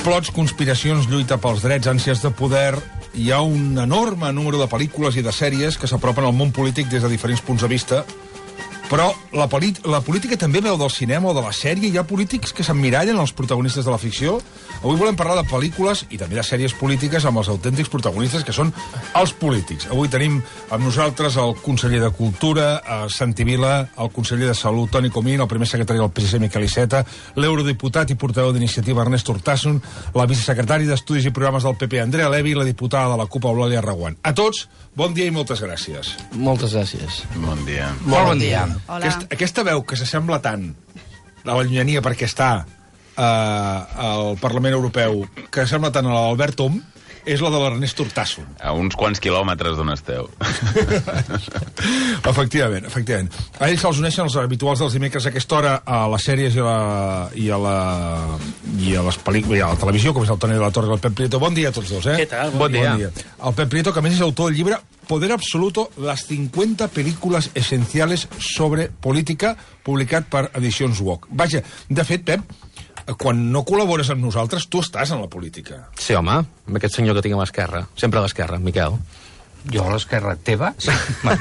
Complots, conspiracions, lluita pels drets, ànsies de poder... Hi ha un enorme número de pel·lícules i de sèries que s'apropen al món polític des de diferents punts de vista, però la política també veu del cinema o de la sèrie. Hi ha polítics que s'emmirallen els protagonistes de la ficció. Avui volem parlar de pel·lícules i també de sèries polítiques amb els autèntics protagonistes, que són els polítics. Avui tenim amb nosaltres el conseller de Cultura, Santi Vila, el conseller de Salut, Toni Comín, el primer secretari del PSC, Miquel Iceta, l'eurodiputat i portaveu d'Iniciativa, Ernest Urtasun, la vicesecretari d'Estudis i Programes del PP, Andrea Levy, i la diputada de la CUP, Eulàlia Reguant. A tots, bon dia i moltes gràcies. Moltes gràcies. Bon dia. Molt bon dia. Aquesta veu que s'assembla tant a la llunyania perquè està al Parlament Europeu, que sembla tant a l'Albert Om, és la de l'Ernest Urtasun. A uns quants quilòmetres d'on esteu. Efectivament. A ells se'ls uneixen els habituals dels dimecres a aquesta hora a les sèries i a les pel·lícules i a la televisió, com és el Toni de la Torre i el Pep Prieto. Bon dia a tots dos, Què tal? Bon dia. El Pep Prieto, que a més és autor del llibre Poder Absoluto, las 50 películas esenciales sobre política, publicat per Edicions Woc. Vaja, de fet, Pep, quan no col·labores amb nosaltres, tu estàs en la política. Sí, home, amb aquest senyor que tinc a l'esquerra. Sempre a l'esquerra, Miquel. Jo a l'esquerra teva? Sí.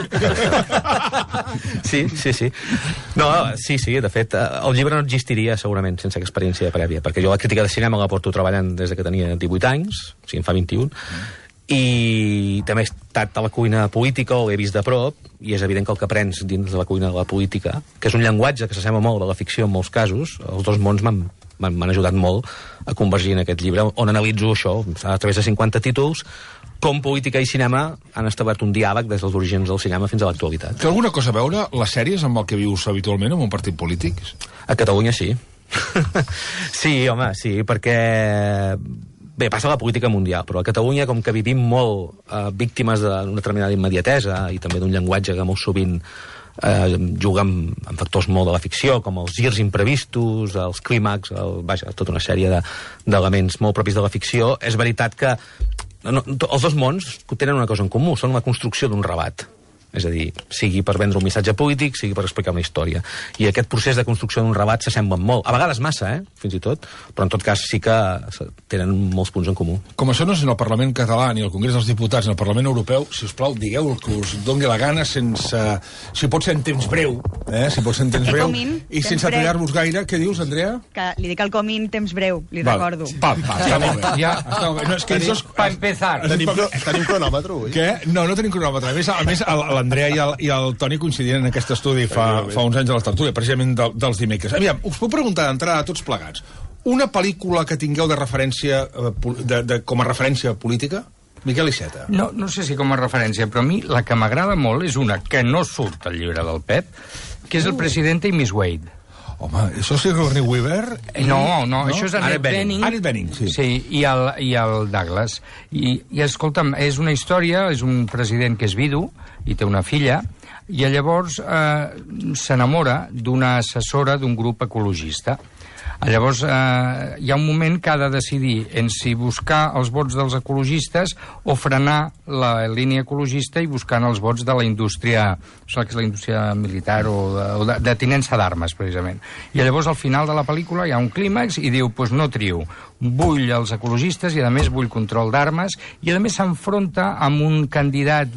Sí. No, sí, de fet, el llibre no existiria segurament sense experiència prèvia, perquè jo la crítica de cinema la porto treballant des que tenia 18 anys, o sigui, en fa 21, i també he estat a la cuina política, o l'he vist de prop, i és evident que el que aprens dins de la cuina de la política, que és un llenguatge que s'assembla molt a la ficció en molts casos, els dos mons m'han ajudat molt a convergir en aquest llibre, on analitzo això, a través de 50 títols, com política i cinema han establert un diàleg des dels orígens del cinema fins a l'actualitat. Té alguna cosa a veure les sèries amb el que vius habitualment en un partit polític? A Catalunya sí. Sí, home, sí, perquè... Bé, passa a la política mundial, però a Catalunya, com que vivim molt víctimes d'una determinada immediatesa i també d'un llenguatge que molt sovint juga amb factors molt de la ficció, com els girs imprevistos, els clímax, vaja, tota una sèrie d'elements molt propis de la ficció, és veritat que els dos mons tenen una cosa en comú, són la construcció d'un relat. És a dir, sigui per vendre un missatge polític, sigui per explicar una història. I aquest procés de construcció d'un relat s'assemblen molt. A vegades massa, fins i tot, però en tot cas sí que tenen molts punts en comú. Com això no és en el Parlament català ni el Congrés dels Diputats ni el Parlament Europeu, si us plau, digueu el que us doni la gana sense... Si pot ser en temps breu, si pot ser en temps breu, i sense tallar-vos gaire. Què dius, Andrea? Que li dic al Comín temps breu, li recordo. Està molt bé. Ja. No, és que ells... Pa empezar. Tenim cronòmetre, oi? Què? No tenim cronòmetre. A més, l'Andrea i el Toni coincidien en aquest estudi fa uns anys a la tertúlia, precisament dels dimecres. Aviam, us puc preguntar d'entrada a tots plegats. Una pel·lícula que tingueu de referència com a referència política? Miquel Iceta. No sé si com a referència, però a mi la que m'agrada molt és una que no surt al llibre del Pep, que és El Presidente i Miss Wade. Home, això és Sigourney Weaver? No, això és Annette Bening. Annette Bening, sí. Sí, i el Douglas. I escolta'm, és una història, és un president que és vidu i té una filla, i llavors s'enamora d'una assessora d'un grup ecologista. Llavors, hi ha un moment que ha de decidir en si buscar els vots dels ecologistes o frenar la línia ecologista i buscant els vots de la indústria, que és la indústria militar o de tinença d'armes, precisament. I llavors, al final de la pel·lícula, hi ha un clímax i diu, doncs no trio, vull els ecologistes i, a més, vull control d'armes, i, a més, s'enfronta amb un candidat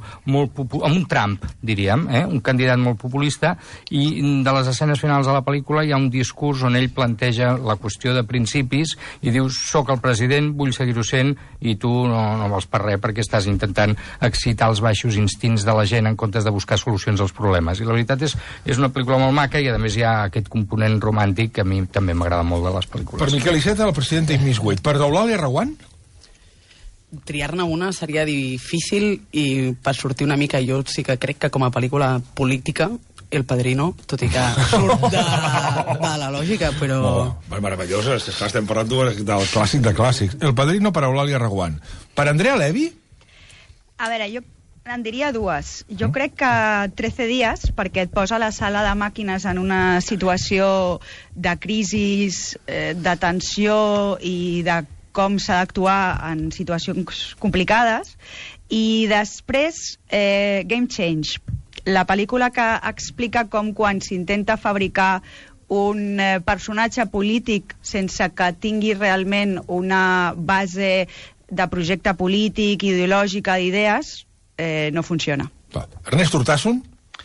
amb un Trump, diríem, un candidat molt populista, i de les escenes finals de la pel·lícula hi ha un discurs on ell planteja la qüestió de principis i diu, soc el president, vull seguir-ho sent, i tu no vols per res perquè estàs intentant excitar els baixos instints de la gent en comptes de buscar solucions als problemes. I la veritat és una pel·lícula molt maca i, a més, hi ha aquest component romàntic que a mi també m'agrada molt de les pel·lícules. Per Miquel Iceta, el president i Miss Wade. Per Eulàlia Reguant? Triar-ne una seria difícil i per sortir una mica jo sí que crec que com a pel·lícula política El Padrino, tot i que surt de la lògica, però... Meravellosa, estem parlant del clàssic de clàssics. El Padrino per Eulàlia Reguant. Per Andrea Levy? A veure, jo en diria dues. Jo crec que 13 dies, perquè et posa la sala de màquines en una situació de crisi, de tensió i de com s'ha d'actuar en situacions complicades. I després, Game Change, la pel·lícula que explica com quan s'intenta fabricar un personatge polític sense que tingui realment una base de projecte polític, ideològica, d'idees, no funciona. Ernest Urtasun?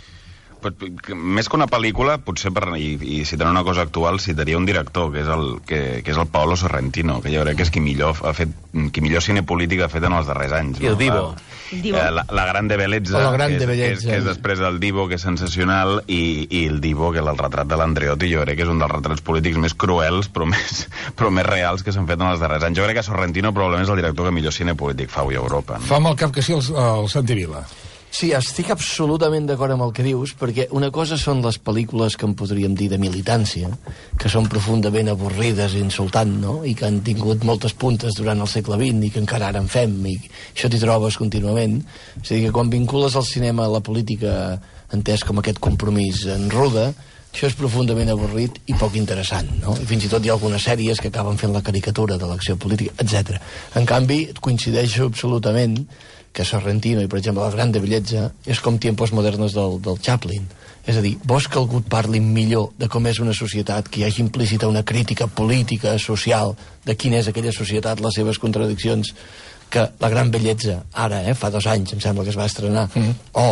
Més que una pel·lícula, potser i citant una cosa actual, citaria un director, que és el Paolo Sorrentino, que jo crec que és qui millor cine polític ha fet en els darrers anys. I el Divo. La Grande Bellezza, que és després del Divo, que és sensacional, i el Divo, que és el retrat de l'Andreotti, jo crec que és un dels retrats polítics més cruels, però més reals que s'han fet en els darrers anys. Jo crec que Sorrentino probablement és el director que millor cine polític fa avui a Europa. Fa amb el cap que sí el Santi Vila. Sí, estic absolutament d'acord amb el que dius, perquè una cosa són les pel·lícules que en podríem dir de militància, que són profundament avorrides i insultant, no?, i que han tingut moltes puntes durant el segle XX i que encara ara en fem, i això t'hi trobes contínuament. És a dir, que quan vincules el cinema a la política, entès com aquest compromís en ruda, això és profundament avorrit i poc interessant, no? I fins i tot hi ha algunes sèries que acaben fent la caricatura de l'acció política, etc. En canvi, coincideixo absolutament que Sorrentino i, per exemple, la Grande Bellezza és com Tiempos Modernos del Chaplin. És a dir, vols que algú et parli millor de com és una societat, que hi hagi implícita una crítica política, social, de quina és aquella societat, les seves contradiccions, que la Gran Bellezza, ara, fa 2 anys, em sembla que es va estrenar, o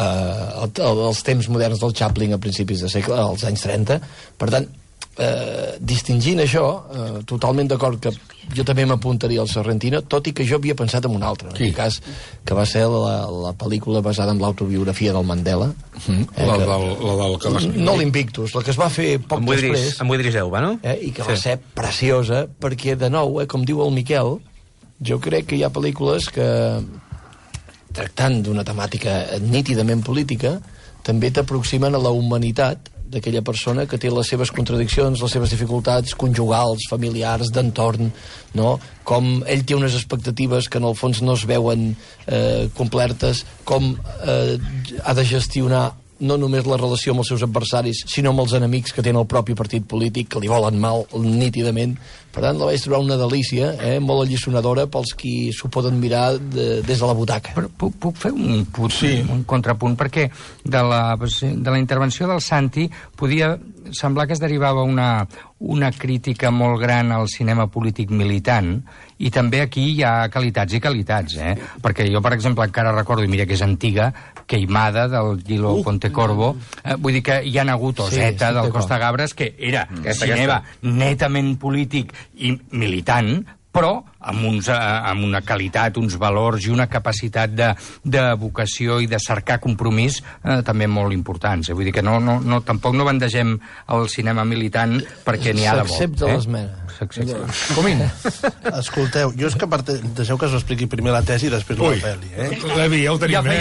els temps moderns del Chaplin a principis de segle, als anys 30. Per tant, distingint això, totalment d'acord que jo també m'apuntaria al Sorrentino, tot i que jo havia pensat en un altre, en aquest cas, que va ser la pel·lícula basada en l'autobiografia del Mandela. La del no l'Invictus, la que es va fer poc després. Amb Idris Elba, no? I que va ser preciosa, perquè, de nou, com diu el Miquel, jo crec que hi ha pel·lícules que, tractant d'una temàtica nítidament política, també t'aproximen a la humanitat d'aquella persona que té les seves contradiccions, les seves dificultats conjugals, familiars, d'entorn, no? Com ell té unes expectatives que en el fons no es veuen complertes, com ha de gestionar no només la relació amb els seus adversaris, sinó amb els enemics que tenen el propi partit polític, que li volen mal nítidament. Per tant, la vaig trobar una delícia, molt alliçonadora pels qui s'ho poden mirar des de la butaca. Però puc fer un contrapunt, perquè de la intervenció del Santi podia semblar que es derivava una crítica molt gran al cinema polític militant, i també aquí hi ha qualitats i qualitats, perquè jo, per exemple, encara recordo, i mira que és antiga, Queimada, del Gilo Pontecorvo, vull dir que hi ha hagut Oseta, del Costa Gabres, que era cinema netament polític i militant, però amb una qualitat, uns valors i una capacitat de vocació i de cercar compromís també molt importants. Vull dir que tampoc no bandegem el cinema militant perquè n'hi ha de bo. S'accepta l'esmena. Comin. Escolteu, jo és que deixeu que us expliqui primer la tesi i després la pel·li. Levi, ja ho tenim.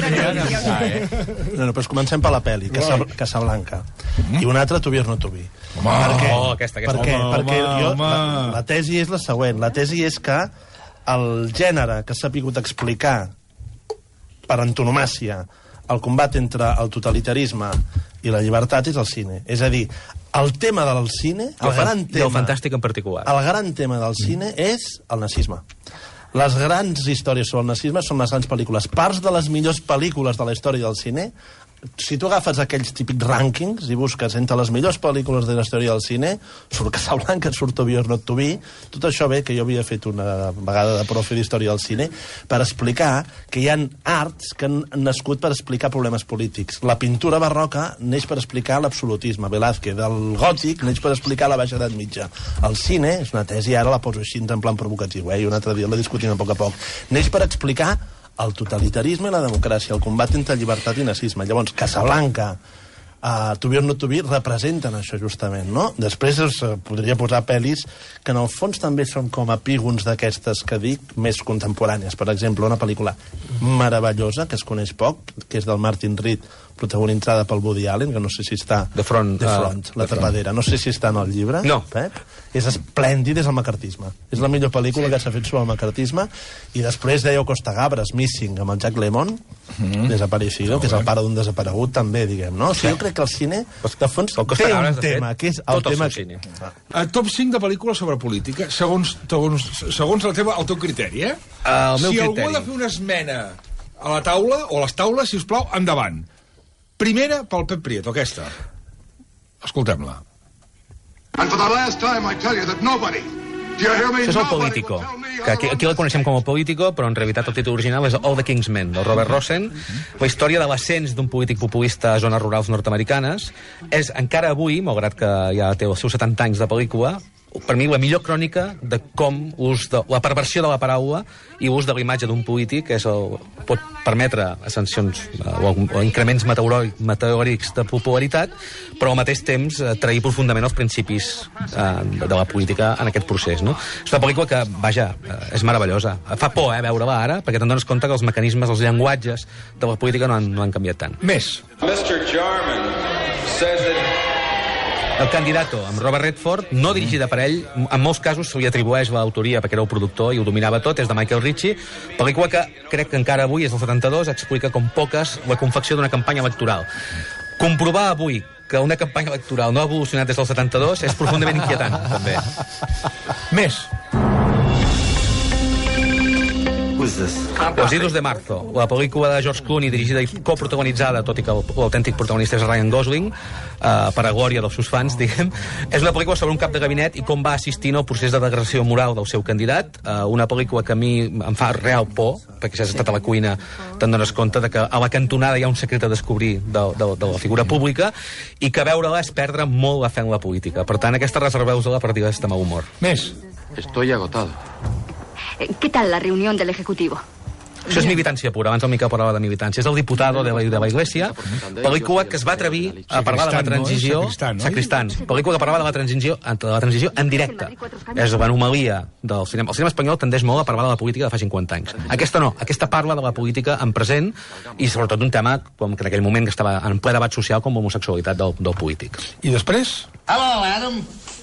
No, però comencem per la pel·li, Casablanca. I una altra, Tu vies no tu vi. Aquesta. Perquè la tesi és la següent. La tesi és que el gènere que s'ha pogut explicar per antonomàsia el combat entre el totalitarisme i la llibertat és el cine. És a dir, el tema del cine, el gran tema... I el fantàstic en particular. El gran tema del cine és el nazisme. Les grans històries sobre el nazisme són les grans pel·lícules. Parts de les millors pel·lícules de la història del cine, si tu agafes aquells típics rànquings i busques entre les millors pel·lícules de la història del cine, surt Casablanca, surt To Be or Not To Be, tot això bé que jo havia fet una vegada de profe d'història del cine, per explicar que hi ha arts que han nascut per explicar problemes polítics. La pintura barroca neix per explicar l'absolutisme, Velázquez, el gòtic neix per explicar la baixa edat mitja. El cine, és una tesi, ara la poso així en plan provocatiu, i un altre dia la discutim a poc, neix per explicar el totalitarisme i la democràcia, el combat entre llibertat i nazisme. Llavors, Casablanca, To Be or Not To Be representen això justament, no? Després es podria posar pel·lis que en el fons també són com epígons d'aquestes que dic, més contemporànies. Per exemple, una pel·lícula meravellosa que es coneix poc, que és del Martin Reed, protagonitzada pel Woody Allen, que no sé si està... The Front, la tapadera. No sé si està en el llibre. No. Pep? És esplèndid, és el macartisme. És la millor pel·lícula que s'ha fet sobre el macartisme. I després dèieu Costa Gabres, Missing, amb el Jack Lemmon, Desaparecido, que és el pare d'un desaparegut, també, diguem, no? O sigui, jo crec que el cine, de fons, té un tema, que és el tema... Top 5 de pel·lícules sobre política, segons el teu criteri, El meu criteri. Si algú ha de fer una esmena a la taula, o a les taules, si us plau, endavant. Primera pel Pep Prieto, aquesta. Escoltem-la. And for the last time I tell you that nobody... Això és el Político, que aquí el coneixem com el Político, però en realitat el títol original és All the King's Men, del Robert Rossen, la història de l'ascens d'un polític populista a zones rurals nord-americanes. És encara avui, malgrat que ja té els seus 70 anys de pel·lícula, per mi la millor crònica de com la perversió de la paraula i l'ús de la imatge d'un polític pot permetre ascensions o increments meteòrics de popularitat, però al mateix temps trair profundament els principis de la política en aquest procés. No? És una pel·lícula que, vaja, és meravellosa. Fa por veure-la ara, perquè te'n dones compte que els mecanismes, els llenguatges de la política no han canviat tant. Més. Mr. Jarman says that El Candidato, amb Robert Redford, no dirigida per ell, en molts casos se li atribueix l'autoria perquè era el productor i ho dominava tot, és de Michael Ritchie, pel·lícula que crec que encara avui, és del 72, explica com poques la confecció d'una campanya electoral. Comprovar avui que una campanya electoral no ha evolucionat des del 72 és profundament inquietant, també. Més. Los Idos de Marzo, la pel·lícula de George Clooney dirigida i coprotagonitzada, tot i que l'autèntic protagonista és Ryan Gosling, per a glòria dels seus fans, diguem, és una pel·lícula sobre un cap de gabinet i com va assistir al procés de degradació moral del seu candidat, una pel·lícula que a mi em fa real por, perquè si has estat a la cuina te'n dones compte de que a la cantonada hi ha un secret a descobrir de la figura pública i que veure-la és perdre molt la fe en la política. Per tant, aquesta reserveu-la per dir de mal humor. Més. Estoy agotado. ¿Qué tal la reunión del Ejecutivo? Això és militància pura, abans el Miquel parlava de militància. És el diputado de la Iglesia, pel·lícula que es va atrevir a parlar de la transició... Sacristán, pel·lícula que parlava de la transició en directe. És l'anomalia del cinema. El cinema espanyol tendeix molt a parlar de la política de fa 50 anys. Aquesta no, aquesta parla de la política en present i sobretot d'un tema com que en aquell moment que estava en ple debat social com l'homosexualitat del polític. I després? Hello, Adam.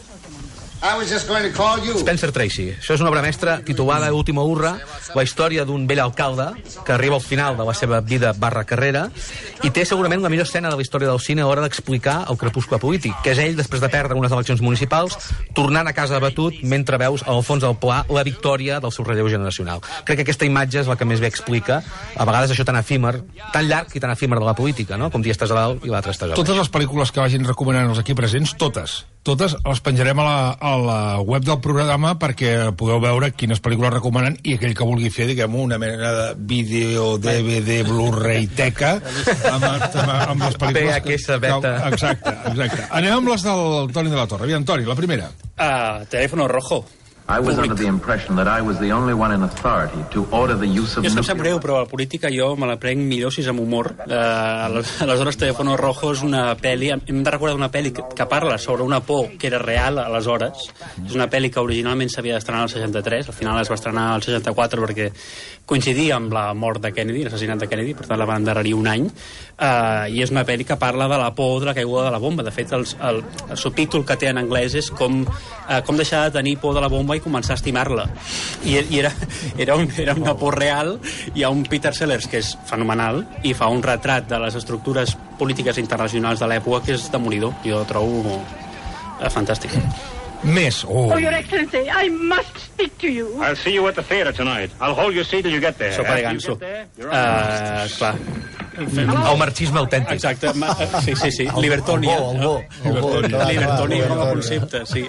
I was just going to call you. Spencer Tracy. Això és una obra mestra titulada Última Hurra, la història d'un vell alcalde que arriba al final de la seva vida /carrera i té segurament la millor escena de la història del cine a l'hora d'explicar el crepuscle polític, que és ell, després de perdre unes eleccions municipals, tornant a casa abatut mentre veus al fons del pla la victòria del seu relleu generacional. Crec que aquesta imatge és la que més bé explica a vegades això tan efímer, tan llarg i tan efímer de la política, no? Com dia estàs a dalt i l'altre estàs a baix. Totes les pel·lícules que vagin recomanant els aquí presents, totes les penjarem a la web del programa perquè podeu veure quines pel·lícules recomanen i aquell que vulgui fer, diguem, una mena de vídeo, DVD, Blu-ray teca amb les pel·lícules VHS beta. Exacte. Anem amb les del Toni de la Torre. Aviam, Toni, la primera. Teléfono rojo. I was under the impression that I was the only one in authority to order the use of... Jo em sap greu, però la política jo me la prenc millor si és amb humor. Aleshores, Teléfono Rojo és una pel·li... Hem de recordar una pel·li que parla sobre una por que era real aleshores. És una pel·li que originalment s'havia d'estrenar al 63, al final es va estrenar al 64 perquè coincidia amb la mort de Kennedy, l'assassinat de Kennedy, per tant la van endarrerir un any, i és una pel·li que parla de la por de la caiguda de la bomba. De fet, el subtítol que té en anglès és com deixar de tenir por de la bomba i començar a estimar-la. I era una por real. Hi ha un Peter Sellers que és fenomenal i fa un retrat de les estructures polítiques internacionals de l'època que és demonidor. Jo trobo fantàstic. Més. Oh, Your Excellency, I must speak to you. I'll see you at the theater tonight. I'll hold your seat till you get there. Sopa de ganso. Clar. El marxisme autèntic. Exacte. Sí. Libertònia. Libertònia com a concepte, sí.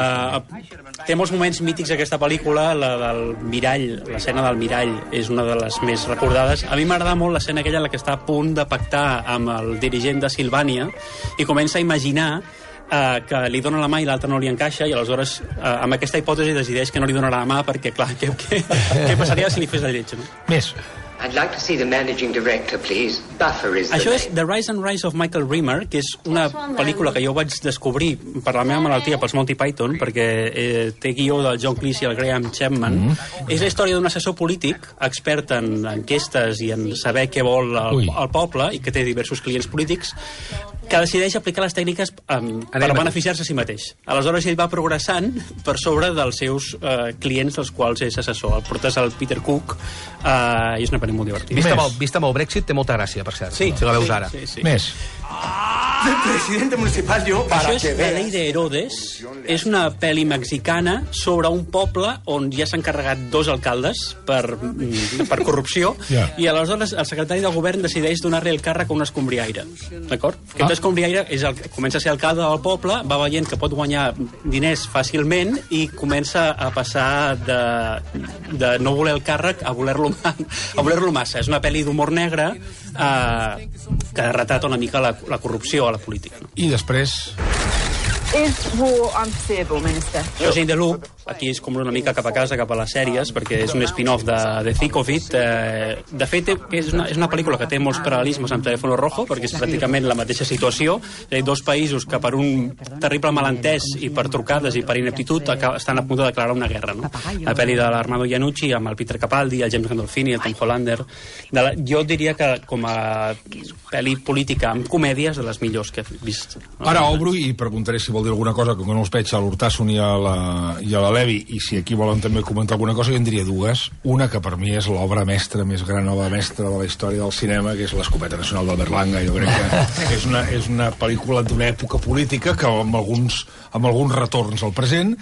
Té molts moments mítics aquesta pel·lícula, la del mirall, l'escena del mirall és una de les més recordades. A mi m'agrada molt l'escena aquella en la que està a punt de pactar amb el dirigent de Silvània i comença a imaginar que li dona la mà i l'altre no li encaixa i aleshores amb aquesta hipòtesi decideix que no li donarà la mà perquè, clar, què passaria si li fes la lletja, no? Més. I'd like to see the managing director, please. Buffer is the Això name. és The Rise and Rise of Michael Rimmer, que és una pel·lícula que jo vaig descobrir per la meva malaltia pels Monty Python, perquè té guió del John Cleese i el Graham Chapman. És la història d'un assessor polític, expert en enquestes i en saber què vol el poble, i que té diversos clients polítics, que decideix aplicar les tècniques per beneficiar-se a si mateix. Aleshores ell va progressant per sobre dels seus clients dels quals és assessor. El portes al Peter Cook i és una pel·li molt divertida. Vista amb el Brexit té molta gràcia, per cert. Sí, si la veus ara. Sí. Més. del presidente municipal yo para que veas. La Ley de Herodes és una pel·li mexicana sobre un poble on ja s'han carregat 2 alcaldes per corrupció i aleshores el secretari del govern decideix donar-li el càrrec a un escombriaire. D'acord? Aquest escombriaire comença a ser alcalde del poble, va veient que pot guanyar diners fàcilment i comença a passar de no voler el càrrec a voler-lo massa. És una pel·li d'humor negre que retrata una mica la corrupció a la política. I després... Is war unforeseeable, Minister? José de Luc, aquí és com una mica cap a casa, cap a les sèries, perquè és un spin-off de Thick of It. De fet, és una pel·lícula que té molts paral·lelismes amb Teléfono Rojo, perquè és pràcticament la mateixa situació. És a dir, 2 països que per un terrible malentès i per trucades i per ineptitud estan a punt de declarar una guerra. No? La pel·li de l'Armando Iannucci amb el Peter Capaldi, el James Gandolfini, el Tom Hollander. Jo diria que com a pel·li política amb comèdies de les millors que he vist. Ara obro i preguntaré si vol dir alguna cosa, que no els veig a l'Hurtasun i a la Levi, i si aquí volen també comentar alguna cosa, jo en diria 2. Una que per mi és l'obra mestra, més gran obra mestra de la història del cinema, que és l'Escopeta Nacional d'Albert Langa. Jo crec que és una pel·lícula d'una època política que amb alguns retorns al present,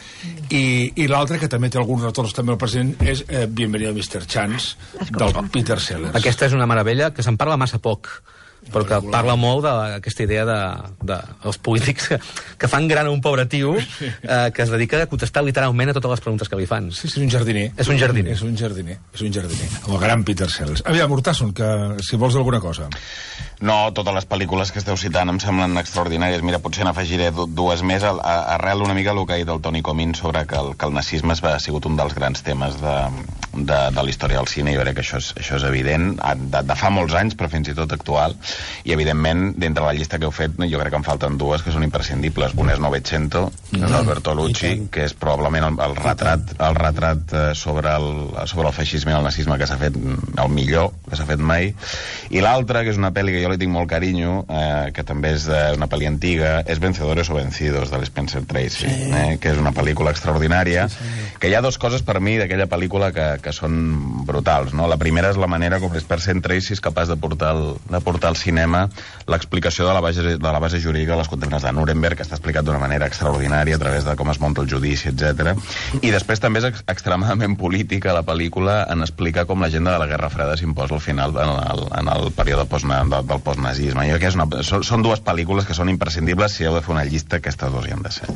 i l'altra, que també té alguns retorns també al present, és Bienvenido Mr. Chance, del Peter Sellers. Aquesta és una meravella, que se'n parla massa poc, però que parla molt d'aquesta idea dels polítics que fan gran a un pobre tio que es dedica a contestar literalment a totes les preguntes que li fan. Sí, és un jardiner. És un jardiner. El gran Peter Sellers. Aviam, Hurtasun, que si vols dir alguna cosa. No, totes les pel·lícules que esteu citant em semblen extraordinàries. Mira, potser n'afegiré 2 més, arrel una mica el que ha dit el Toni Comín sobre que el nazisme ha sigut un dels grans temes de la història del cine. Jo crec que això és evident, de fa molts anys, però fins i tot actual. I, evidentment, dintre la llista que heu fet, jo crec que en falten 2 que són imprescindibles. Una és Novecento, d'Alberto Lucci, que és probablement el retrat sobre el feixisme i el nazisme que s'ha fet, el millor que s'ha fet mai. I l'altra, que és una pel·li que jo li tinc molt carinyo, que també és una pel·li antiga, és Vencedores o Vencidos, de l'Spencer Tracy, que és una pel·lícula extraordinària, que hi ha 2 coses per mi d'aquella pel·lícula que són brutals, no? La primera és la manera com l'Spencer Tracy és capaç de portar al cinema l'explicació de la base jurídica de les condemnes de Nuremberg, que està explicat d'una manera extraordinària a través de com es munta el judici, etc. I després també és extremadament política la pel·lícula en explicar com l'agenda de la Guerra Freda s'imposa al final en el període del postnazisme. Jo crec que són 2 pel·lícules que són imprescindibles. Si heu de fer una llista, aquestes 2 hi han de ser.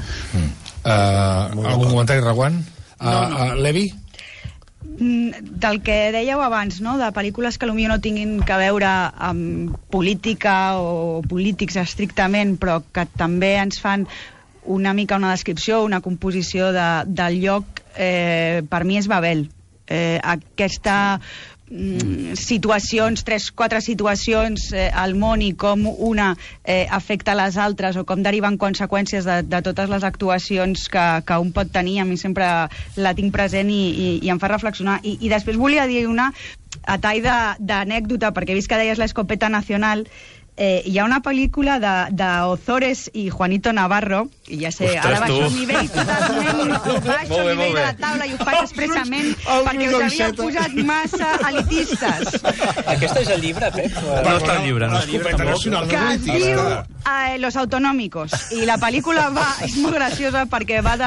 Algun comentari, Reguant? Levi? Del que dèieu abans, no? De pel·lícules que potser no tinguin que veure amb política o polítics estrictament, però que també ens fan una mica una descripció, una composició del lloc, per mi és Babel. Aquesta situacions, 3-4 situacions al món i com una afecta les altres o com deriven conseqüències de totes les actuacions que un pot tenir. A mi sempre la tinc present i em fa reflexionar. I després volia dir una a tall d'anècdota, perquè he vist que deies l'Escopeta Nacional. Hi ha una pel·lícula d'Ozores i Juanito Navarro, i ja sé, ara baixo el nivell totalment, baixo el nivell de la taula i ho faig expressament perquè us havíeu posat massa elitistes. Aquest és el llibre, Pep? No està el llibre, no. Que es diu Los Autonómicos, i la pel·lícula és molt graciosa perquè va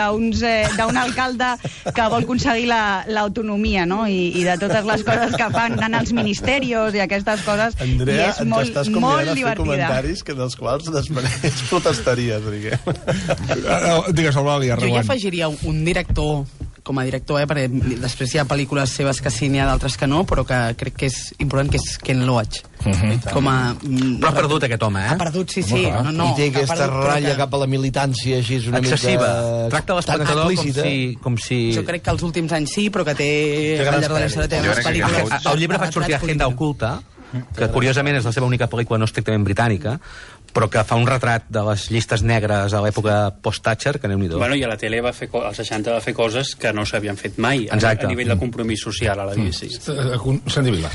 d'un alcalde que vol aconseguir l'autonomia, no? I de totes les coses que fan, anant als ministerios i aquestes coses. Andrea, és molt divertida. Comentaris dels quals després protestaries, diguem. Digues, Eulàlia, jo hi afegiria un director com a director, perquè després hi ha pel·lícules seves que sí, n'hi ha d'altres que no, però que crec que és important, que és Ken Loach. Com a... Però ha perdut aquest home, Ha perdut, sí. I té aquesta ratlla cap a la militància així és una excessiva. Mica... Tracta l'espectador com si... Jo crec que els últims anys sí, però que té al llarg de la història té unes pel·lícules... El llibre fa sortir Agenda Oculta, que curiosament és la seva única pel·lícula no estrictament britànica, però que fa un retrat de les llistes negres a l'època post-Thatcher, que Déu-n'hi-do. Bueno, i a la tele als 60 va fer coses que no s'havien fet mai a nivell de compromís social a la BBC. Santi Vila.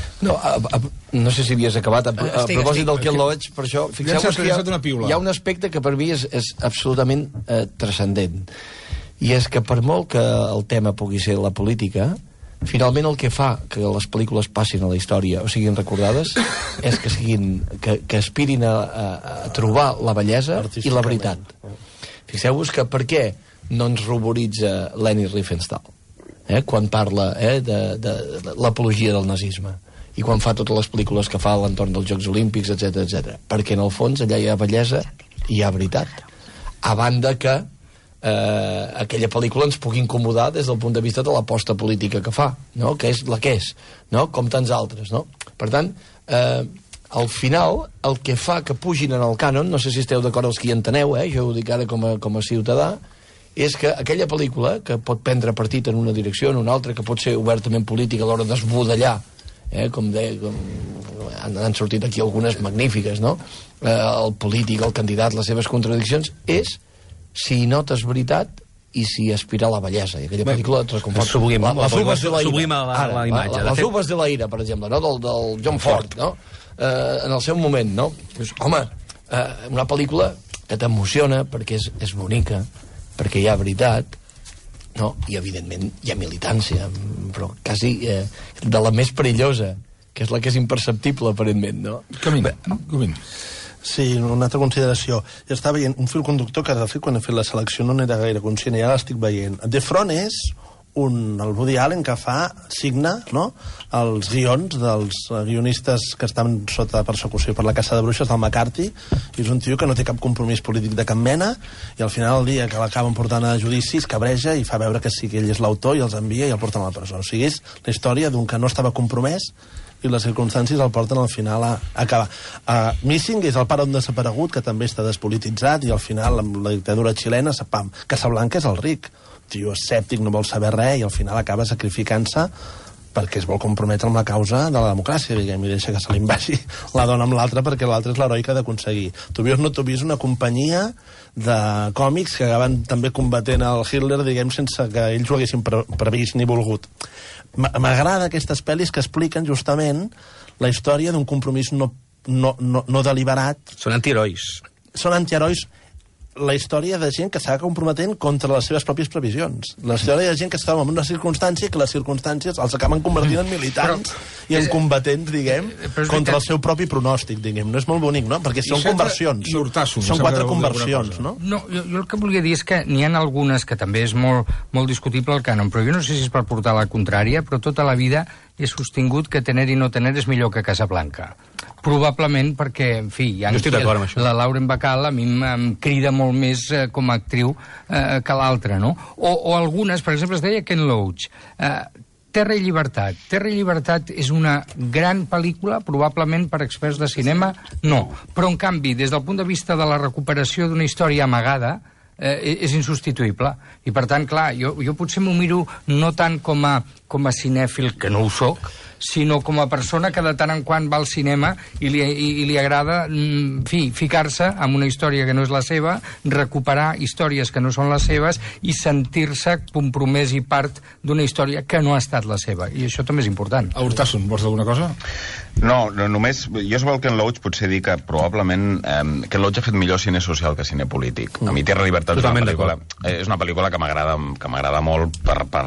No sé si havies acabat. A propòsit del Ken Loach, per això, fixeu-vos que hi ha un aspecte que per mi és absolutament transcendent. I és que per molt que el tema pugui ser la política, finalment el que fa que les pel·lícules passin a la història o siguin recordades és que aspirin a trobar la bellesa i la veritat. Fixeu-vos que per què no ens ruboritza Leni Riefenstahl quan parla de l'apologia del nazisme i quan fa totes les pel·lícules que fa a l'entorn dels Jocs Olímpics, etc. Perquè en el fons allà hi ha bellesa i hi ha veritat, a banda que aquella pel·lícula ens pugui incomodar des del punt de vista de l'aposta política que fa, no? Que és la que és, no? Com tants altres, no? Per tant, al final, el que fa que pugin en el cànon, no sé si esteu d'acord els que hi enteneu, jo ho dic ara com a ciutadà, és que aquella pel·lícula, que pot prendre partit en una direcció, en una altra, que pot ser obertament política a l'hora d'esbudellar, com han sortit aquí algunes magnífiques, no? El polític, el candidat, les seves contradiccions, és si notes veritat i si aspira a la bellesa. I aquella pel·lícula et reconforta. Sublim la imatge. Les uvas de la ira, per exemple, no? Del John Ford, no? En el seu moment, no? Home, una pel·lícula que t'emociona perquè és bonica, perquè hi ha veritat, no? I, evidentment, hi ha militància, però quasi de la més perillosa, que és la que és imperceptible, aparentment, no? Comín. Sí, una altra consideració. Jo estava veient un fil conductor que, de fet, quan he fet la selecció no n'era gaire conscient, i ara l'estic veient. The Front és el Woody Allen que signa, no?, els guions dels guionistes que estan sota persecució per la caça de bruixes del McCarthy, i és un tio que no té cap compromís polític de cap mena, i al final del dia que l'acaben portant a judicis cabreja i fa veure que sí que ell és l'autor i els envia i el porten a la presó. O sigui, és la història d'un que no estava compromès i les circumstàncies el porten al final a acabar. Missing és el pare d'un desaparegut que també està despolititzat i al final amb la dictadura xilena, Casablanca és el ric, tio escèptic, no vol saber res i al final acaba sacrificant-se perquè es vol comprometre amb la causa de la democràcia, diguem, i deixa que se li vagi la dona amb l'altra perquè l'altra és l'heroi que ha d'aconseguir. Tobias no Tobias és una companyia de còmics que acaben també combatent el Hitler, diguem, sense que ells ho haguessin previst ni volgut. M'agrada aquestes pel·lis que expliquen justament la història d'un compromís no deliberat. Són antiherois. Són antiherois. La història de gent que s'ha comprometent contra les seves pròpies previsions. La història de gent que estava en una circumstància que les circumstàncies els acaben convertint en militants i en combatents, diguem, contra el seu propi pronòstic, diguem. No és molt bonic, no? Perquè són conversions. Són 4 conversions, no? No, jo el que volia dir és que n'hi ha algunes que també és molt discutible el cànon, però jo no sé si és per portar la contrària, però tota la vida he sostingut que tener i no tener és millor que Casablanca. Probablement perquè, en fi, la Lauren Bacall a mi em crida molt més com a actriu que l'altra, no? O algunes, per exemple, es deia Ken Loach, Terra i llibertat. Terra i llibertat és una gran pel·lícula, probablement per experts de cinema, no. Però, en canvi, des del punt de vista de la recuperació d'una història amagada, és insubstituïble. I, per tant, clar, jo potser m'ho miro no tant com a cinèfil, que no ho soc, sinó com a persona que de tant en quant va al cinema i li agrada, en fi, ficar-se en una història que no és la seva, recuperar històries que no són les seves i sentir-se compromès i part d'una història que no ha estat la seva. I això també és important. Hurtasun, vols dir alguna cosa? No, només... Jo sobre el Ken Loach potser dir que probablement Ken Loach ha fet millor cine social que cine polític. A mi Terra i llibertat és una pel·lícula que m'agrada molt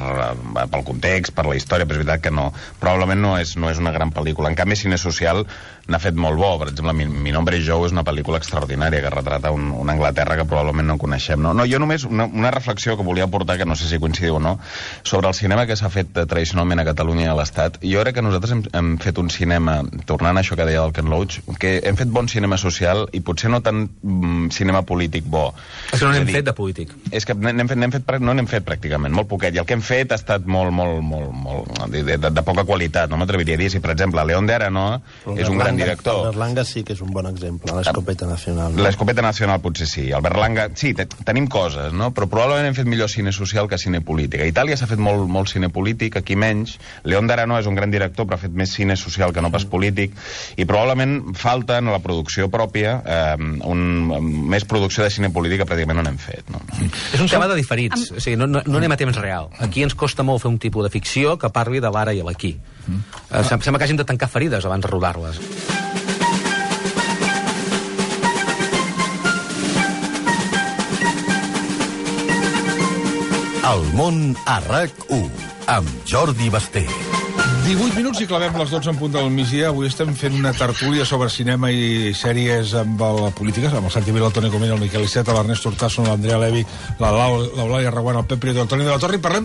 pel context, per la història, però és veritat que no. Probablement no és una gran pel·lícula. En canvi, cine social n'ha fet molt bo. Per exemple, Mi nombre és Joe és una pel·lícula extraordinària que retrata una Anglaterra que probablement no coneixem. No, jo només una reflexió que volia portar, que no sé si coincidiu o no, sobre el cinema que s'ha fet tradicionalment a Catalunya i a l'Estat. Jo crec que nosaltres hem fet un cinema, tornant a això que deia del Ken Loach, que hem fet bon cinema social i potser no tant cinema polític bo. És que no n'hem fet de polític. És que no n'hem fet pràcticament, molt poquet. I el que hem fet ha estat molt de poca qualitat. No m'atreviria a dir si, per exemple, León de Aranoa és un gran director. Albert Langa sí que és un bon exemple, l'Escopeta Nacional. No? L'Escopeta Nacional potser sí. Albert Langa, sí, tenim coses, no? Però probablement hem fet millor cine social que cine polític. A Itàlia s'ha fet molt cine polític, aquí menys. León de Aranoa és un gran director, però ha fet més cine social que no pas polític, i probablement falta en la producció pròpia més producció de cine política, pràcticament no n'hem fet. No? És un tema de diferits, o sigui, no anem a temps real. Aquí ens costa molt fer un tipus de ficció que parli de l'ara i l'aquí. Sembla que hàgim de tancar ferides abans de rodar-les. El món a RAC1, amb Jordi Basté. 18 minuts i clavem les 12 en punt del migdia. Avui estem fent una tertúlia sobre cinema i sèries amb la política, amb el Santi Vila, el Toni Comín, el Miquel Iceta, l'Ernest Urtasun, l'Andrea Levy, l'Eulàlia Reguant, el Pep Prieto i el Toni de la Torre, i parlem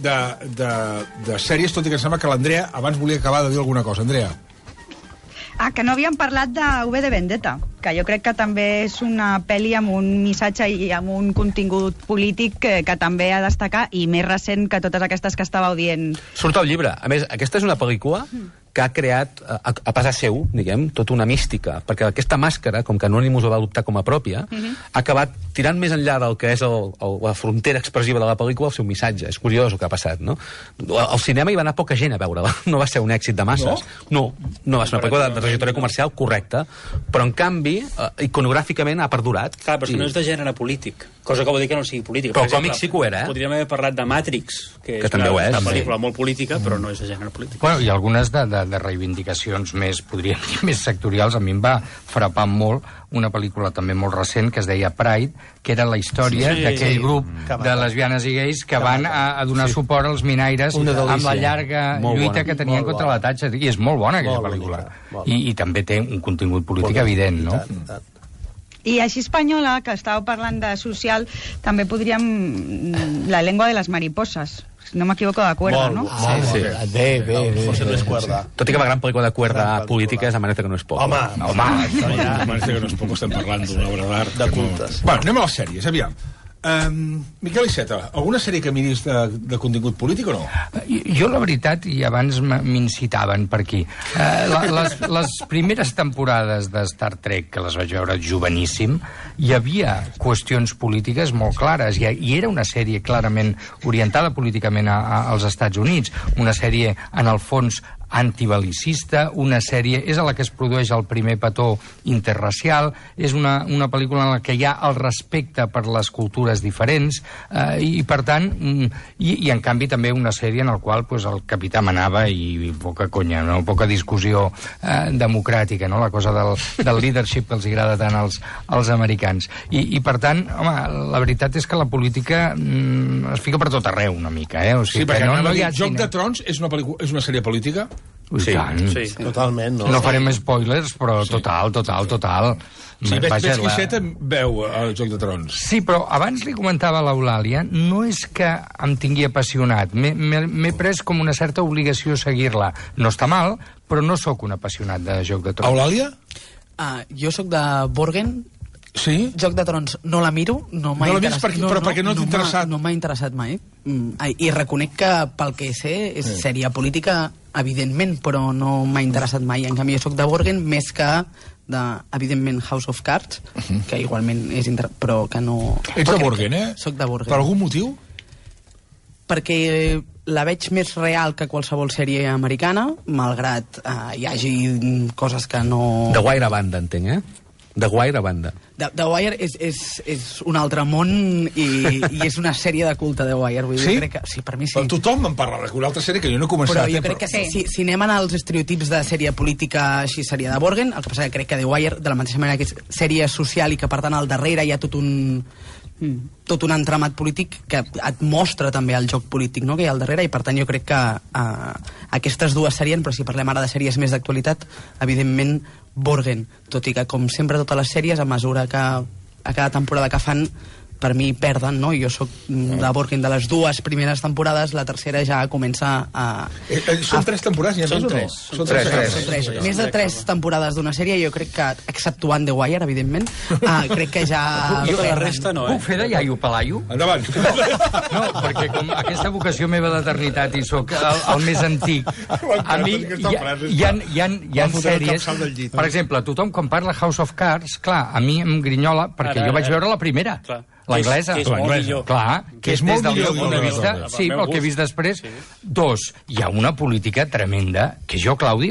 de sèries, tot i que em sembla que l'Andrea abans volia acabar de dir alguna cosa. Andrea. Que no havíem parlat de V de Vendetta, que jo crec que també és una pel·li amb un missatge i amb un contingut polític que també ha de destacar, i més recent que totes aquestes que estàveu dient. Surt el llibre. A més, aquesta és una pel·lícula que ha creat, a pesar seu, diguem, tota una mística, perquè aquesta màscara, com que Anonymous ho va adoptar com a pròpia, ha acabat tirant més enllà del que és la frontera expressiva de la pel·lícula el seu missatge. És curiós el que ha passat, no? Al cinema hi va anar poca gent a veure-la. No va ser un èxit de masses. No va ser una pel·lícula de trajectòria comercial correcta, però en canvi, iconogràficament ha perdurat. Clar, però no és de gènere polític, cosa que vol dir que no sigui política. Però el còmic sí que ho era, Podríem haver parlat de Matrix, que és també una pel·lícula molt política, però no és de gènere polític. Bueno, i algunes de reivindicacions més, podríem dir, més sectorials. A mi em va frapar molt una pel·lícula també molt recent que es deia Pride, que era la història d'aquell grup de lesbianes i gais que van a donar suport als minaires amb la llarga lluita que tenien contra la tatxa. I és molt bona aquella pel·lícula. I també té un contingut polític evident, no? I així espanyola, que estàveu parlant de social, també podríem... La lengua de les mariposas. Si no m'equivoco, de Cuerda, ¿no? Sí. Bé. José Luis Cuerda. Tot i que la gran pel·lícula de Cuerda política és Amanece que no és poc. Home, Amanece que no és poc, estem parlant d'una obra d'art. De cultes. Bueno, anem a les sèries, aviam. Miquel Iceta, alguna sèrie que miris de contingut polític o no? Jo, la veritat, i abans m'incitaven per aquí, les primeres temporades de Star Trek, que les vaig veure joveníssim, hi havia qüestions polítiques molt clares, i era una sèrie clarament orientada políticament als Estats Units, una sèrie, en el fons, antibelicista, una sèrie, és a la que es produeix el primer petó interracial, és una pel·lícula en la que hi ha el respecte per les cultures diferents, i per tant, i en canvi també una sèrie en la qual pues, el capità manava i poca conya, no? Poca discussió democràtica, no? La cosa del leadership que els agrada tant als americans. I per tant, home, la veritat és que la política es fica per tot arreu una mica, O sigui, sí, perquè no hi ha Joc de Trons és una sèrie política? Sí. Totalment. No farem spoilers, però total. Sí, veig que Iceta veu el Joc de Trons. Sí, però abans li comentava a l'Eulàlia, no és que em tingui apassionat, m'he pres com una certa obligació seguir-la. No està mal, però no sóc un apassionat de Joc de Trons. Eulàlia? Jo sóc de Borgen. Sí? Joc de Trons no la miro, no m'ha interessat. Però perquè no t'ha interessat? No m'ha interessat mai. I reconec que pel que sé és sèrie política, evidentment, però no m'ha interessat mai. En canvi, jo soc de Borgen més que evidentment House of Cards, que igualment és però que no... Ets de Borgen, Soc de Borgen. Per algun motiu? Perquè la veig més real que qualsevol sèrie americana, malgrat hi hagi coses que no... De Wire a banda, entenc, The Wire a banda. The Wire és un altre món i és una sèrie de culte, The Wire. Vull dir, sí? Crec que, sí, per mi sí. Però tothom en parla d'una altra sèrie que jo no he començat. Però jo crec que si anem als estereotips de sèrie política, així seria de Borgen. El que passa que crec que The Wire, de la mateixa manera que és sèrie social i que per tant al darrere hi ha tot un entramat polític que et mostra també el joc polític, no?, que hi ha al darrere, i per tant jo crec que aquestes dues serien, però si parlem ara de sèries més d'actualitat, evidentment Borgen, tot i que com sempre totes les sèries, a mesura que a cada temporada que fan, per mi perden, no? Jo sóc de Borgen de les dues primeres temporades, la tercera ja comença a... Són 3 temporades, ja són més o no? Són 3. Més de 3 temporades d'una sèrie, jo crec que, exceptuant The Wire, evidentment, crec que ja... Jo la resta no, Puc fer de iaio palaio? Endavant. No, perquè com aquesta vocació meva d'eternitat i sóc el més antic, a mi hi ha sèries... Per exemple, tothom quan parla House of Cards, clar, a mi em grinyola, perquè jo vaig veure la primera. L'anglesa. Que és molt millor. Clar, que és des del meu punt de vista... Sí, però el que he vist després... Sí. 2, hi ha una política tremenda, que jo, Claudio.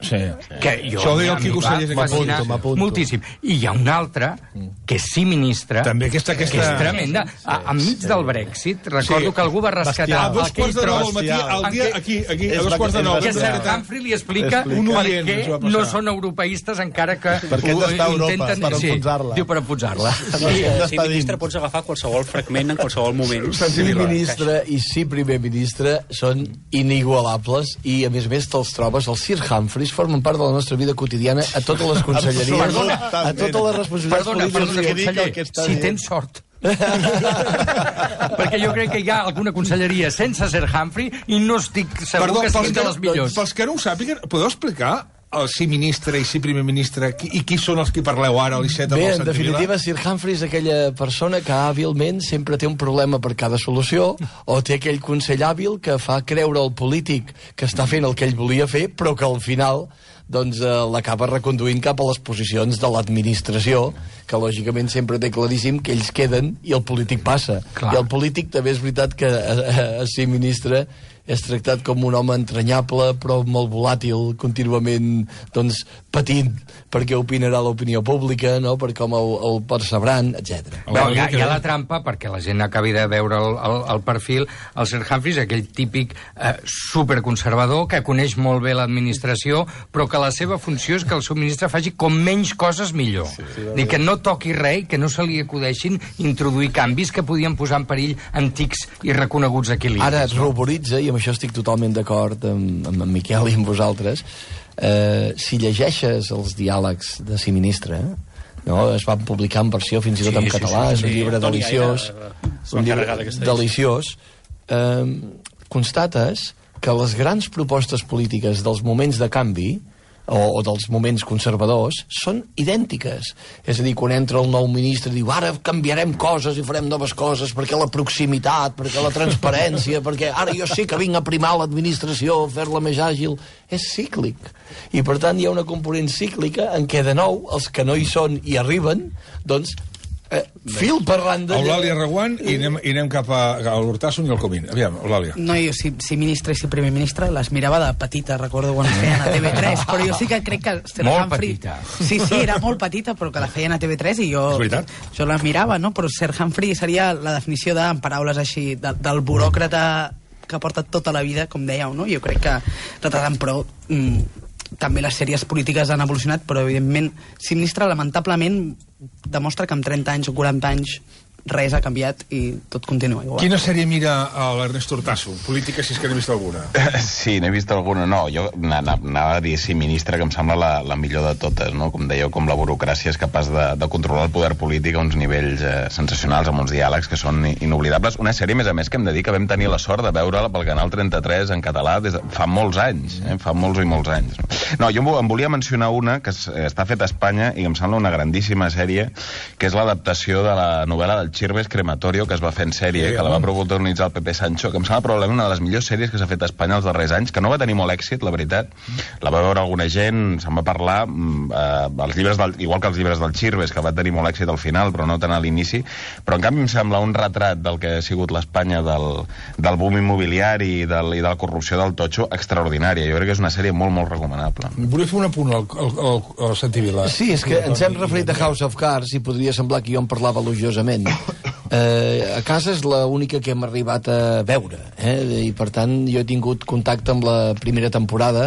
Sí. Que jo, això ho deia el Quico Sellers. M'apunto. Moltíssim. I hi ha una altra, que és sí ministra, també aquesta... que és tremenda. Enmig del Brexit, recordo que algú va rescatar... A 2:15 del matí, aquí, a 2:15. Que Sir Humphrey li explica per què no són europeistes, encara que perquè han d'estar a Europa, per enfonsar-la. Diu, per enfonsar-la. Sí, ministre, pots agafar qualsevol fragment en qualsevol moment. Sí ministre i sí primer ministre són inigualables i, a més, te'ls trobes. Els Sir Humphreys formen part de la nostra vida quotidiana a totes les conselleries, a totes les responsabilitats polítiques. Si tens sort. Perquè jo crec que hi ha alguna conselleria sense Sir Humphrey i no estic segur que siguin de les millors. Pels que no ho sàpiguen, podeu explicar el sí ministre i sí primer ministre i qui són els que parleu ara a l'I7 amb el Sant en definitiva, Sir Humphrey és aquella persona que hàbilment sempre té un problema per cada solució o té aquell consell hàbil que fa creure al polític que està fent el que ell volia fer, però que al final l'acaba reconduint cap a les posicions de l'administració, que lògicament sempre té claríssim que ells queden i el polític passa. Clar. I el polític també és veritat que a ser ministre és tractat com un home entranyable però molt volàtil, contínuament patint perquè opinarà l'opinió pública, no? Per com el percebran, etc. Hi ha la trampa, perquè la gent acabi de veure el perfil. El Sir Humphrey és aquell típic superconservador que coneix molt bé l'administració, però que la seva funció és que el seu ministre faci com menys coses millor. Dir que no toqui res i que no se li acudeixin introduir canvis que podien posar en perill antics i reconeguts equilibris. Ara es ruboritza, i amb això estic totalment d'acord amb en Miquel i amb vosaltres, si llegeixes els diàlegs de sí ministre, no? Es van publicar en versió fins i tot en català, és un llibre deliciós, constates que les grans propostes polítiques dels moments de canvi o dels moments conservadors són idèntiques. És a dir, quan entra el nou ministre diu ara canviarem coses i farem noves coses perquè la proximitat, perquè la transparència, perquè ara jo sí que vinc a primar l'administració, fer-la més àgil. És cíclic. I per tant hi ha una component cíclica en què de nou els que no hi són i arriben, doncs fil per randa... Eulàlia Reguant i anem cap a l'Hortasson i el Comín. Aviam, Eulàlia. No, jo si ministre i si primer ministre les mirava de petita, recordo quan feien a TV3, però jo sí que crec que... Molt petita. Sí, era molt petita, però que la feien a TV3 i jo les mirava, no? Però Sir Humphrey seria la definició de, en paraules així, del buròcrata que porta tota la vida, com dèieu, no? Jo crec que retratant, però... també les sèries polítiques han evolucionat, però evidentment si ministre lamentablement demostra que amb 30 anys o 40 anys res ha canviat i tot continua igual. Quina sèrie mira l'Ernest Hortasso? Política, si és que n'he vist alguna. Sí, n'he vist alguna. No, jo anava a dir sí, ministre, que em sembla la millor de totes, no? Com dèieu, com la burocràcia és capaç de controlar el poder polític a uns nivells sensacionals, amb uns diàlegs que són inoblidables. Una sèrie, a més, que hem de dir que vam tenir la sort de veure-la pel Canal 33 en català des de fa molts anys, fa molts i molts anys. No, jo em volia mencionar una que està feta a Espanya i em sembla una grandíssima sèrie, que és l'adaptació de la novel·la del Chirves Crematorio, que es va fer en sèrie, que la va protagonitzar el Pepe Sancho, que em sembla probablement una de les millors sèries que s'ha fet a Espanya els darrers anys, que no va tenir molt èxit, la veritat. La va veure alguna gent, se'n va parlar, igual que els llibres del Chirves, que va tenir molt èxit al final, però no tant a l'inici. Però en canvi em sembla un retrat del que ha sigut l'Espanya del boom immobiliari i de la corrupció del totxo extraordinària. Jo crec que és una sèrie molt, molt recomanable. Volia fer un apunt al Santi Vila. Sí, és que ens hem referit a House of Cards i podria semblar que jo en parlava elogiosament. A casa és l'única que hem arribat a veure, i per tant jo he tingut contacte amb la primera temporada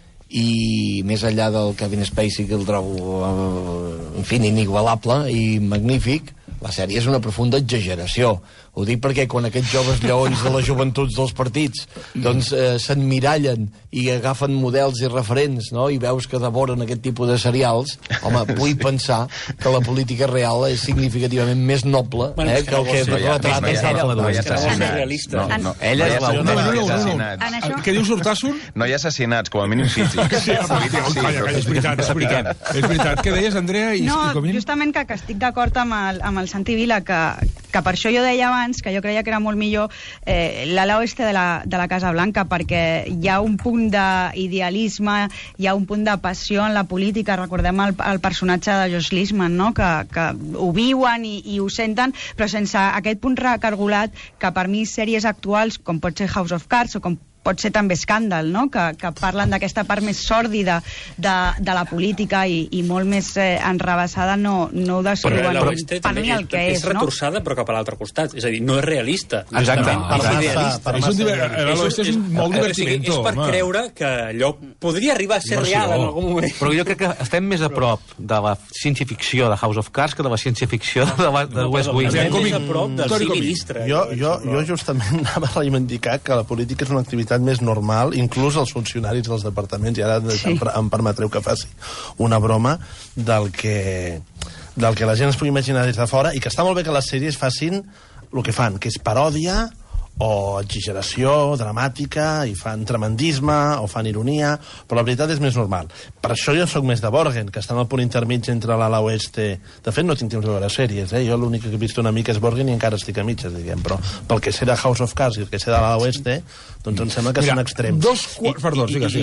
i més enllà del Kevin Spacey, que el trobo en fi, inigualable i magnífic, la sèrie és una profunda exageració. Ho dic perquè quan aquests joves lleons de les joventuts dels partits doncs s'emmirallen i agafen models i referents, no? I veus que devoren aquest tipus de serials, home, vull pensar que la política real és significativament més noble que el que retrata. No hi ha assassinats. Ella és la Què dius, Hortasso? No hi ha assassinats, com a mínim físics. És veritat. Què deies, Andrea? No, justament que estic d'acord amb el Santi Vila, que per això jo deia abans que jo creia que era molt millor l'ala oeste de la Casa Blanca, perquè hi ha un punt d'idealisme, hi ha un punt de passió en la política. Recordem el personatge de Josh Lisman, no? que ho viuen i ho senten, però sense aquest punt recargolat que per mi sèries actuals, com pot ser House of Cards o com pot ser també escàndal, no? Que parlen d'aquesta part més sòrdida de la política i molt més enrabassada no ho descriuen per mi el que és, no? És retorçada però cap a l'altre costat, és a dir, no és realista. Exacte. L'oest és molt divertimento. És per creure que allò podria arribar a ser real en algun moment. Però jo crec que estem més a prop de la ciència-ficció de House of Cards que de la ciència-ficció de West Wing. Estem més a prop del sí ministre. Jo justament anava a reivindicar que la política és una activitat més normal, inclús els funcionaris dels departaments, i ara em permetreu que faci una broma del que la gent es pugui imaginar des de fora, i que està molt bé que les sèries facin el que fan, que és paròdia o exageració dramàtica, i fan tremendisme o fan ironia, però la veritat és més normal. Per això jo sóc més de Borgen, que està en el punt intermig entre l'ala oeste. De fet, no tinc temps de veure sèries, jo l'únic que he vist una mica és Borgen i encara estic a mitges, diguem, però pel que sé de House of Cards i el que sé de l'ala oeste, doncs em sembla que són extrems. Perdó, sigues.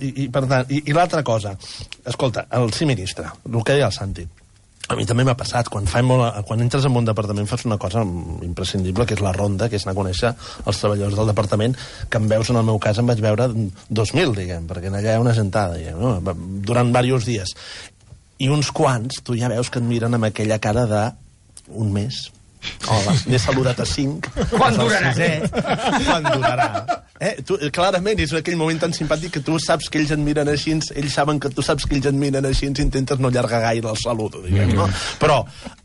I l'altra cosa, escolta, el sí ministre, el que deia el Santi, a mi també m'ha passat, quan entres en un departament fas una cosa imprescindible, que és la ronda, que és anar a conèixer els treballadors del departament, que em veus, en el meu cas, em vaig veure 2.000, diguem, perquè allà hi ha una gentada, diguem, no? Durant diversos dies. I uns quants, tu ja veus que et miren amb aquella cara de un mes. Hola, n'he saludat a 5. Quan durarà? Quan durarà? Clarament, és aquell moment tan simpàtic que tu saps que ells et miren així, ells saben que tu saps que ells et miren així, intentes no allargar gaire el saludo, diguem, no? Però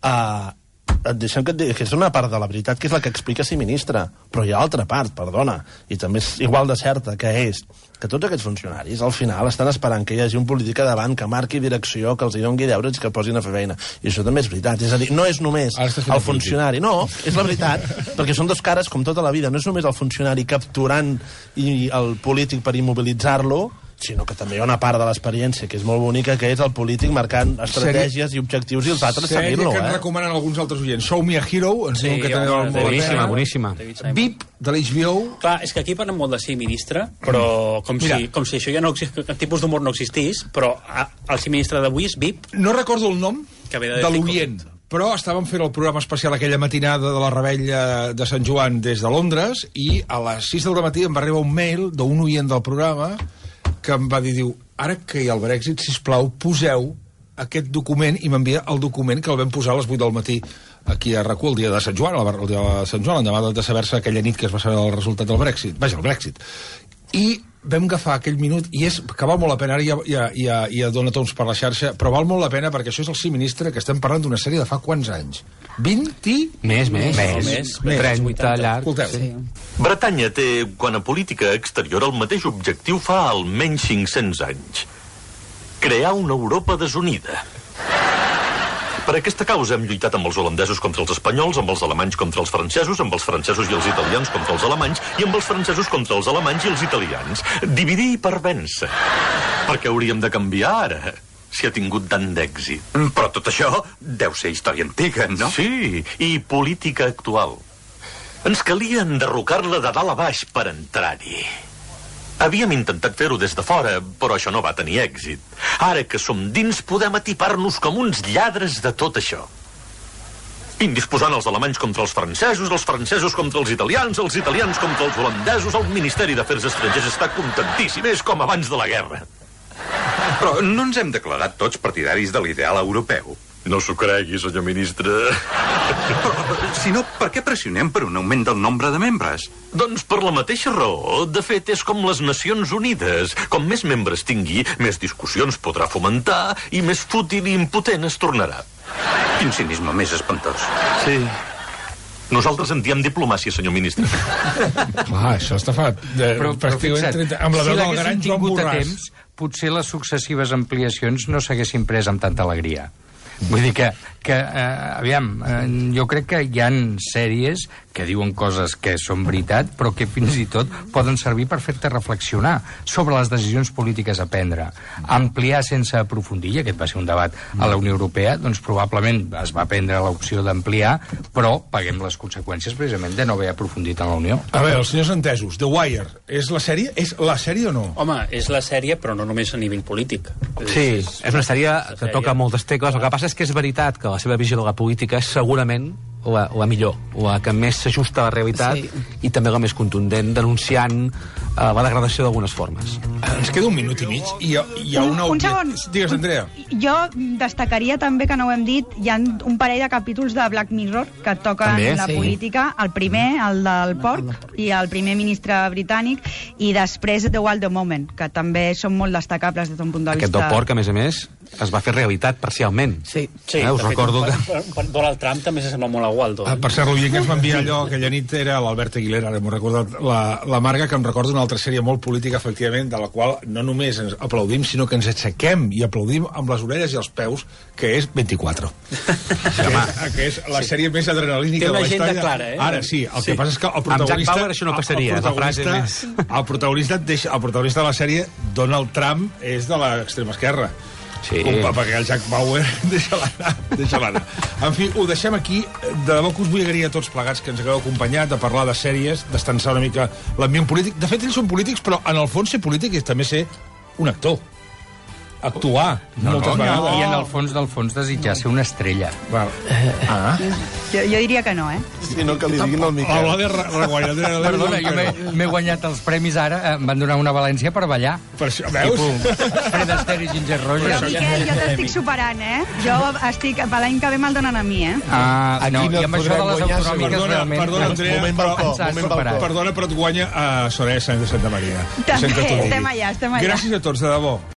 deixem que és una part de la veritat, que és la que explica si ministre, però hi ha altra part, perdona, i també és igual de certa, que és que tots aquests funcionaris al final estan esperant que hi hagi un polític a davant que marqui direcció, que els hi doni deures i que posin a fer feina. I això també és veritat. És a dir, no és només el funcionari. No, és la veritat, perquè són dos cares com tota la vida. No és només el funcionari capturant el polític per immobilitzar-lo, sinó que també hi ha una part de l'experiència que és molt bonica, que és el polític marcant estratègies i objectius i els altres seguir-lo. Que ens recomanen alguns altres oients. Show Me a Hero, ens diuen que també boníssima. VIP, de l'HBO. Clar, és que aquí parlem molt de sí ministre, però com si això ja no existís, el tipus d'humor no existís, però el sí ministre d'avui és VIP. No recordo el nom de l'oient, però estàvem fent el programa especial aquella matinada de la Rebella de Sant Joan des de Londres, i a les 6 del matí em va arribar un mail d'un oient del programa que em va dir, ara que hi ha el Brexit, sisplau, poseu aquest document, i m'envia el document que el vam posar a les 8 del matí aquí a RAC1 el dia de Sant Joan, el dia de Sant Joan, l'endemà de saber-se aquella nit que es va saber el resultat del Brexit. Vaja, el Brexit. I vam agafar aquell minut, i és que val molt la pena, ara ja dona tons per la xarxa, però val molt la pena perquè això és el sí ministre, que estem parlant d'una sèrie de fa quants anys? 20? Més. 30 llarg. Escolteu. Sí. Bretanya té, quan a política exterior, el mateix objectiu fa almenys 500 anys. Crear una Europa desunida. Per aquesta causa hem lluitat amb els holandesos contra els espanyols, amb els alemanys contra els francesos, amb els francesos i els italians contra els alemanys, i amb els francesos contra els alemanys i els italians. Dividir per vèncer. Perquè hauríem de canviar ara, si ha tingut tant d'èxit. Però tot això deu ser història antiga, no? Sí, i política actual. Ens calia enderrocar-la de dalt a baix per entrar-hi. Havíem intentat fer-ho des de fora, però això no va tenir èxit. Ara que som dins, podem atipar-nos com uns lladres de tot això. Indisposant els alemanys contra els francesos contra els italians contra els holandesos, el Ministeri d'Afers Estrangers està contentíssim, és com abans de la guerra. Però no ens hem declarat tots partidaris de l'ideal europeu. No s'ho cregui, senyor ministre. Però, si no, per què pressionem per un augment del nombre de membres? Doncs per la mateixa raó. De fet, és com les Nacions Unides. Com més membres tingui, més discussions podrà fomentar i més fútil i impotent es tornarà. Quin cinisme més espantós. Sí. Nosaltres en diem diplomàcia, senyor ministre. Clar, això està fa... Però fixa't, amb la veu si del gran Joan Borràs. Potser les successives ampliacions no s'haguessin pres amb tanta alegria. Vull dir que aviam, jo crec que hi ha sèries que diuen coses que són veritat, però que fins i tot poden servir per fer-te reflexionar sobre les decisions polítiques a prendre. Ampliar sense aprofundir, i aquest va ser un debat a la Unió Europea, doncs probablement es va prendre l'opció d'ampliar, però paguem les conseqüències precisament de no haver aprofundit en la Unió. A veure, els senyors entesos, The Wire, és la sèrie? És la sèrie o no? Home, és la sèrie, però no només a nivell polític. Sí, és una sèrie que toca moltes tecles. El que passa és que és veritat que la seva visió de la política és segurament la millor, la que més s'ajusta a la realitat i també la més contundent, denunciant la degradació d'algunes formes. Ens queda un minut i mig i hi ha una... Un segon. Digues, Andrea. Jo destacaria també, que no ho hem dit, hi ha un parell de capítols de Black Mirror que toquen també? La política, el primer, el del porc, i el primer ministre britànic, i després The Wild Moment, que també són molt destacables des d'un punt de vista... Aquest del porc, a més, es va fer realitat parcialment. Sí. Us recordo que... Donald Trump també s'assembla molt a Waldo. Per cert, l'oient que ens va enviar allò aquella nit era l'Albert Aguilera, ara m'ho recordat la Marga, que em recorda una altra sèrie molt política, efectivament, de la qual no només ens aplaudim, sinó que ens aixequem i aplaudim amb les orelles i els peus, que és 24. que és la sèrie més adrenalínica de la història. Té una agenda clara, Ara sí, el que passa és que el protagonista... Amb Jack Bauer això no passaria, la frase més... El protagonista de la sèrie, Donald Trump, és de l'extrema esquerra. Sí. Perquè el Jack Bauer deixa-la anar. En fi, ho deixem aquí. De debò que us vull agrair a tots plegats que ens hagueu acompanyat a parlar de sèries, d'estensar una mica l'ambient polític. De fet, ells són polítics, però en el fons ser polític és també ser un actor. Actuar, moltes vegades. I en el fons del fons desitjar ser una estrella. Jo diria que no, Sí, no, que li diguin al Miquel. Perdona, jo m'he guanyat els premis ara, em van donar una València per ballar. Per això, veus? Fred Astaire i Ginger Rogers. Però, Miquel, jo t'estic superant, Jo estic... Per l'any que ve me'l donen a mi, No, i amb això de les autonòmiques realment... Perdona, Andrea, perdona, però et guanya a Soraya Sáenz de Santa Maria. També, estem allà. Gràcies a tots, de debò.